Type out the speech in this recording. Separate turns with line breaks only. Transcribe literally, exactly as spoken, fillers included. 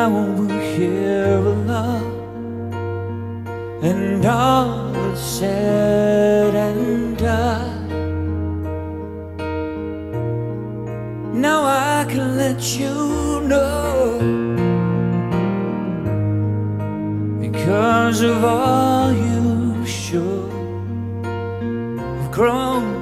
will hear a love, and all is said and done. Now I can let you know, because of all you show, I've grown